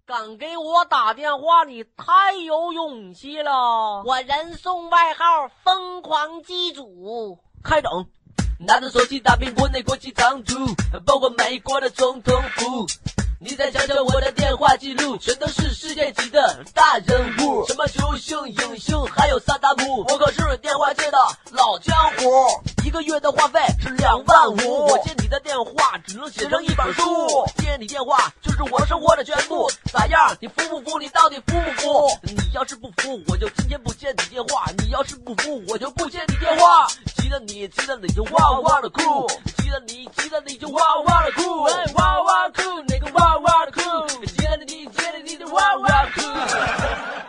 敢给我打电话，你太有勇气了。我人送外号疯狂机主。开整。 拿着手机打遍国内国际长途，包括美国的总统府。你再瞧瞧我的电话记录，全都是世界级的大人物，什么球星、影星，还有萨达姆。我可是电话界的老江湖，一个月的话费是25000。我接你的电话只能写成一本书，接你电话就是我生活的全部。咋样？你服不服？你到底服不服？你要是不服，我就今天不接你电话；你要是不服，我就不接你电话。急得你就哇哇的哭，急得你就哇哇的哭，哎，哇哇哭，那个哇哇的哭，急得你就哇哇哭。